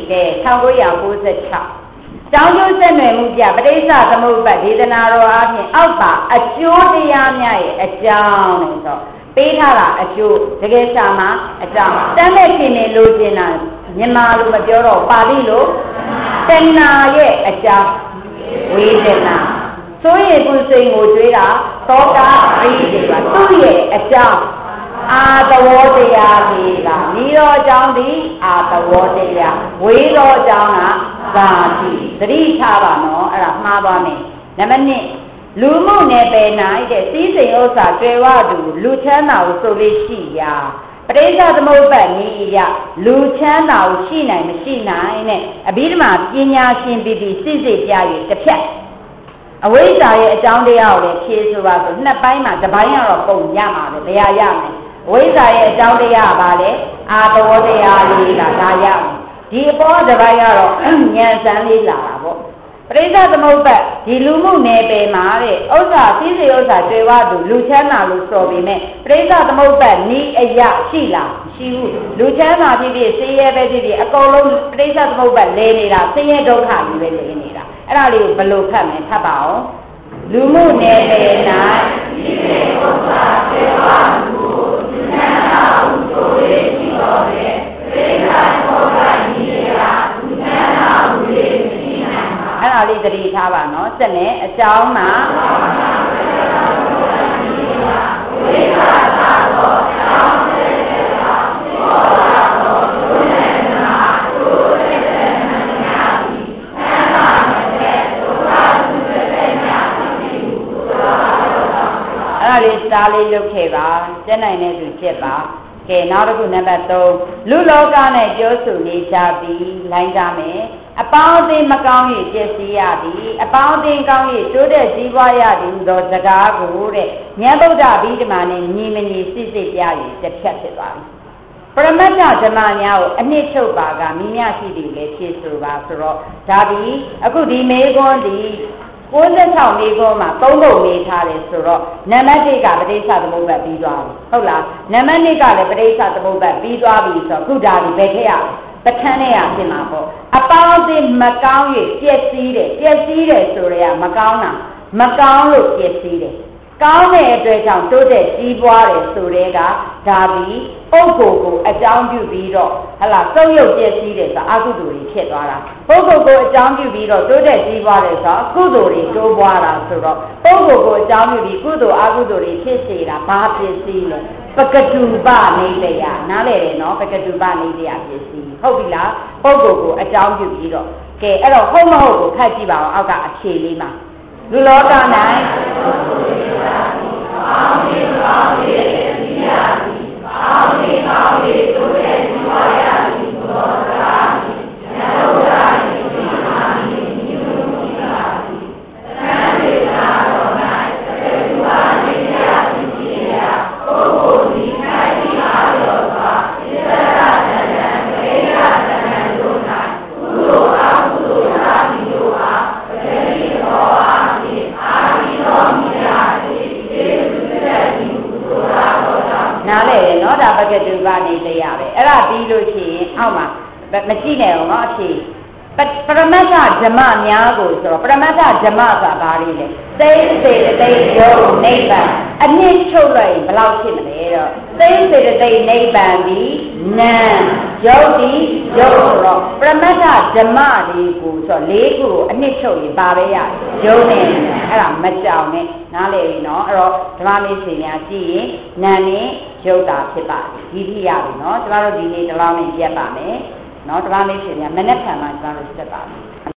1996ကျောင်းကျိုးဆက်နွယ်မှုပြပဋိစ္စသမုပ္ပါဒေသနာတော်အပြင်အောက်ပါအကျိုးတရားများရဲ့အကြောင်းလို့ဆိုပေးထားတာအကျိုးတကယ်စာမှာအကြောင်းတမ်းမဲ့ရှင်နေလို့ကျင်တာမြန်မာလိုမပြောတော့ပါဠိလိုတဏှာရဲ့အကြောင်းဝေဒနာဆိုရင်ကိုယ်စိတ်ကိုကြွေးတာသောတာပရိသေပါသူ့ရဲ့အကြောင်းအာတဝေါတရားကြီးကမိတော်အကြောင်းဒီအာတဝေါတရားဝေတော်အကြောင်းကဇာတိသတိထားပါနော်အဲ့ဒါမှားသွားမယ်နံပါတ်1လူမှုနယ်ပယ်၌တဲ့စည်းစိမ်ဥစ္စာတွေ့ဝသူလူချမ်းသာကိုဆိုလို့ရှိရာပဋိစ္စသမုပ္ပါဒ်နည်းအရလူချမ်းသာကိုရှိနိုင်မရှိနိုင်နဲ့အဘိဓမ္မာပညာရှင်ပြီးစစ်စစ်ပြ၍တစ်ဖြတ်အဝိဇ္ဇာရဲ့အကြောင်းတရားကိုလည်းဖြေဆိုပါဆိုနှစ်ပိုင်းမှာတစ်ပိုင်းကတော့ပုံရမှာပဲဘယ်ရရမလဲအဝိဇ္ဇာရဲ့အကြောင်းတရားကဘာလဲအာတဝေါတရားလေးကဒါရမယ်ဒီအပေါ်တစ်ပိုင်းကတော့ဉာဏ်စမ်းလေးလာတာပေါ့ပရိစ္ဆသမုပ္ပါဒ်ဒီလူမှုနယ်ပယ်မှာတဲ့ဥစ္စာစည်းစိမ်ဥစ္စာတွေ့ဝသူလူချမ်းသာလို့ဆိုပေမဲ့ပရိစ္ဆသမုပ္ပါဒ်ဤအရာရှိလားမရှိဘူးလူချမ်းသာဖြစ်ဖြစ်ဆင်းရဲပဲဖြစ်ဖြစ်အကုန်လုံးပရိစ္ဆသမုပ္ပါဒ်လဲနေတာဆင်းရဲဒုက္ခကြီးပဲလဲနေတာအဲ့ဒါလေးကိုဘယ်လိုဖတ်မလဲဖတ်ပါအောင်လူမှုနယ်ပယ်၌စည်းစိမ်ဥစ္စာတွေ့ဝသူလူချမ်းသာဟုဆို၍ရှိတော်တဲ့ပရိစ္ဆသမုပ္ပါဒ်ဤအရာလူချမ်းသာဟု၍အဲ့ဒါလေးသတိထားပါနော်စက်နဲ့အကြောင်းမှာဝိပါဒသောအကြောင်းတဲ့တာဘောဓသောဒုနေနာဒုရေတနာညာတိသံဃာတဲ့ဒုက္ခသုတေညာတိဘုရားအဲ့ဒါလေးစားလေးလုပ်ခဲ့ပါကျက်နိုင်တဲ့သူကျက်ပါကဲနောက်တစ်ခုနံပါတ်3လူလောကနဲ့ပြောဆိုနေကြပြီးလိုင်းကြမယ်အပေါင်းအသင်းမကောင်း၍ကျက်စီရသည်အပေါင်းအသင်းကောင်း၍တိုးတက်ကြီးပွားရသည်သောစကားကိုတဲ့ဉာဏ်ဗုဒ္ဓဗိဓမာနဲ့ညီမညီစစ်စစ်ပြ၍တစ်ဖြတ်ဖြစ်သွားပြီပရမတ္ထဓမ္မများကိုအနှစ်ချုပ်ပါကမိမြရှိသည်လည်းဖြစ်ဆိုပါဆိုတော့ဒါဒီအခုဒီမေခွန်းဒီ96မေခွန်းမှာ3ပုံမေးထားတယ်ဆိုတော့နံပါတ်1ကပဋိစ္စသမုပ္ပါဒ်ပြီးသွားပြီဟုတ်လားနံပါတ်2ကလည်းပဋိစ္စသမုပ္ပါဒ်ပြီးသွားပြီဆိုတော့ခုဒါဒီဘယ်ထည့်ရပဋ္ဌာန်းနဲ့ရဖြစ်မှာပေါ့အပေါင်းအသင်းမကောင်း၍ပျက်စီးတယ်ဆိုရမကောင်းတာမကောင်းလို့ပျက်စီးတယ်ကောင်းတဲ့အတွက်ကြောင့်တိုးတက်ကြီးပွားတယ်ဆိုတဲ့ကဒါပြီးပုဂ္ဂိုလ်ကိုအကြောင်းပြုပြီးတော့ဟလာသုံးရုပ်ပျက်စီးတယ်ဆိုအကုသိုလ်တွေဖြစ်သွားတာပုဂ္ဂိုလ်ကိုအကြောင်းပြုပြီးတော့တိုးတက်ကြီးပွားတယ်ဆိုကုသိုလ်တွေတိုးပွားတာဆိုတော့ပုဂ္ဂိုလ်ကိုအကြောင်းပြုပြီးကုသိုလ်အကုသိုလ်တွေဖြစ်စေတာဘာပစ္စည်းလဲပကတုပနေတရားနားလည်တယ်နော်ပကတုပနေတရားပစ္စည်းဟုတ်ပြီလားပုဂ္ဂိုလ်ကိုအကြောင်းပြုပြီးတော့ကဲအဲ့တော့ဟုတ်မဟုတ်ကိုခတ်ကြည့်ပါအောင်အောက်ကအဖြေလေးမှာလူလောက၌အောင်းဒီကောင်းရဲ့ဒီယာဒီအောင်းဒီကောင်းရဲ့တို့ရဲ့ဒီဝါယာဒီဘောရာဒီနောရာဒီဒီမာဒီညူဒီကာဒီသံဒေသာတော်၌သေသူအားနေရာဒီဒီယာပုဂ္ဂိုလ်ဒီ၌ဒီအားတော်ပါဣသရာတဏံခေယတဏံတို့၌ကုသိုလ်အားကုသိုလ်ရာဒီတို့အားပတိသောအားဖြင့်အာဒီတော်မြတ်နားလေတယ်နော်ဒါပကတုကနေတရားပဲအဲ့ဒါပြီးလို့ရှိရင်အောက်မှာမကြည့်နဲ့အောင်နော်အဖြေပရမတ္ထဓမ္မများကိုဆိုတော့ပရမတ္ထဓမ္မဆိုတာဘာလေးလဲသိစေတသိက်ယုတ်နိဗ္ဗာန်အနှစ်ချုပ်လိုက်ရင်ဘယ်လောက်ဖြစ်မလဲတော့သိစေတသိက်နိဗ္ဗာန်ဒီနံယုတ်ဒီယုတ်ဆိုတော့ပရမတ္ထဓမ္မလေးကိုဆိုတော့၄ခုကိုအနှစ်ချုပ်ရင်ဘာပဲရယုတ်နဲ့အဲ့ဒါမကြောင်နဲ့နားလေပြီနော်အဲ့တော့ဓမ္မမေးရှင်များကြည့်ရင်နံနဲ့ယုတ်တာဖြစ်ပါတယ်ဒီထိရပြီနော်ကျမတို့ဒီနေ့ဒီလောက်နဲ့ရက်ပါမယ်နော်ဓမ္မမေးရှင်များမနေ့ကမှကျမတို့ဆက်ပါမယ်